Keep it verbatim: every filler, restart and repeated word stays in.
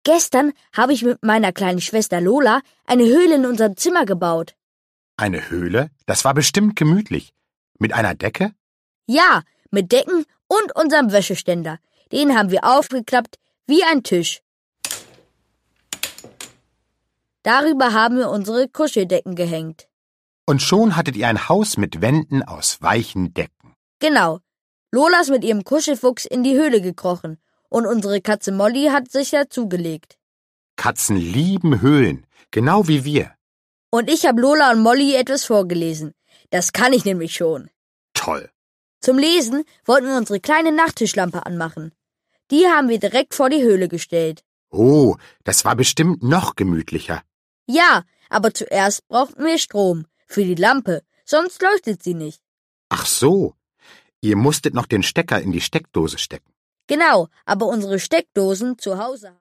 Gestern habe ich mit meiner kleinen Schwester Lola eine Höhle in unserem Zimmer gebaut. Eine Höhle? Das war bestimmt gemütlich. Mit einer Decke? Ja, mit Decken und unserem Wäscheständer. Den haben wir aufgeklappt wie ein Tisch. Darüber haben wir unsere Kuscheldecken gehängt. Und schon hattet ihr ein Haus mit Wänden aus weichen Decken. Genau. Lola ist mit ihrem Kuschelfuchs in die Höhle gekrochen und unsere Katze Molly hat sich dazugelegt. Katzen lieben Höhlen, genau wie wir. Und ich habe Lola und Molly etwas vorgelesen. Das kann ich nämlich schon. Toll. Zum Lesen wollten wir unsere kleine Nachttischlampe anmachen. Die haben wir direkt vor die Höhle gestellt. Oh, das war bestimmt noch gemütlicher. Ja, aber zuerst brauchten wir Strom für die Lampe, sonst leuchtet sie nicht. Ach so, ihr musstet noch den Stecker in die Steckdose stecken. Genau, aber unsere Steckdosen zu Hause